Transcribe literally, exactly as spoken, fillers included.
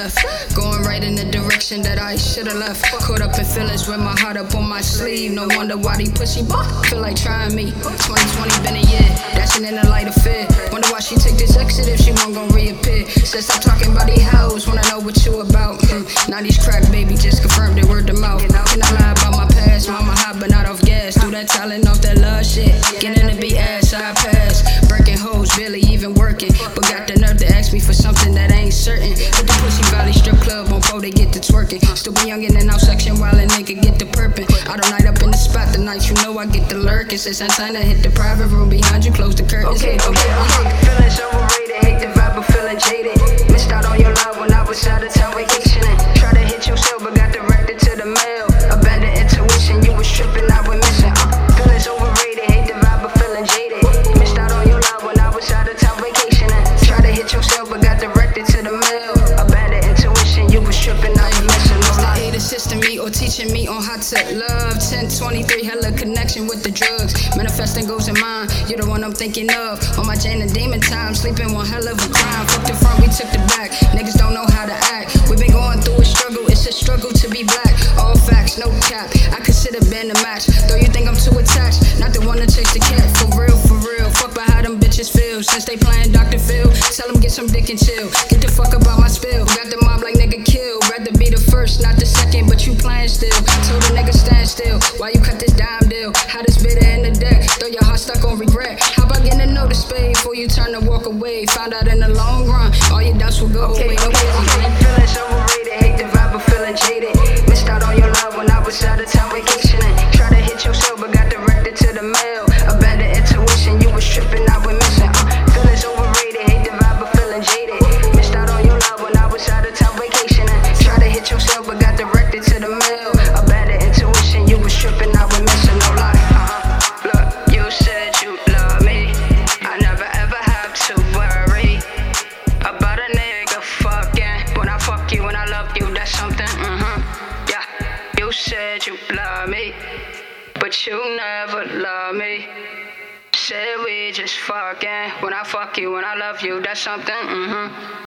left. Going right in the direction that I should've left. Caught up in feelings with my heart up on my sleeve. No wonder why these pussy boy feel like trying me. twenty twenty been a year, dashing in the light of fear. Wonder why she take this exit if she won't gon' reappear. Said stop talking about these hoes, wanna know what you about. Mm, now these crack baby just confirmed it word to mouth. Can I lie about my past? Mama hot but not off gas. Do that talent off that love shit. Getting to be ass, I pass. Breaking hoes, barely even working. But got the nerve to ask me for something that ain't certain. Hit the Pussy Valley strip club on pole, they get to twerking. Still be young in and out section while a nigga get the perpin'. Out all night up in the spot, the night you know I get the lurkin'. Since Santana hit the private room behind you, close the curtains. Okay, okay, okay. Feelings overrated, hate the vibe of feeling jaded. Missed out on your love when I was out of town vacationing. Try to hit your cell but got directed to the mail. Abandoned intuition, you was tripping, I went missing. Uh, feelings overrated, hate the vibe of feeling jaded. Missed out on your love when I was out of town vacationing. Try to hit your cell but got directed to the mail. Abandoned intuition, you was tripping, I went missing. No lie. Either assisting me or teaching me on how to love. ten twenty-three, hella connection with the drugs. Manifesting goes in mind, you're the one I'm thinking of. On my Jane and Demon time, sleeping one hell of a crime. Fuck the front, we took the back. Niggas don't know how to act. We've been going through a struggle, it's a struggle to be black. All facts, no cap. I consider band a match. Though you think I'm too attached, not the one to chase the cat. For real, for real. Fuck by how them bitches feel. Since they playing Doctor Phil, tell them get some dick and chill. Get the fuck up out my spill. Got the mob like nigga kill. Rather be the first, not the second, but you playing still. Told the nigga stand still. Why you cut this dime deal? How this bitter in the deck? Throw your heart stuck on regret. How about getting to know the spade before you turn to walk away? Found out in the long run, all your doubts will go Okay, away. okay, okay. Feelings overrated, hate the vibe of feeling jaded. Missed out on your love when I was out of town vacationing. Try to hit your cell but got directed to the mail. Abandoned intuition, you was tripping, I went missing. Uh, feelings overrated, hate the vibe of feeling jaded. Missed out on your love when I was out of town vacationing. Try to hit your cell but got directed to the mail. Abandoned intuition, you was tripping, I went missing. No lie. Uh-huh. Look, you said you love me. I never ever have to worry about a nigga fucking. When I fuck you, when I love you, that's something. Mm-hmm. Yeah, you said you love me, but you never love me. Said we just fucking. When I fuck you, when I love you, that's something. Mm-hmm.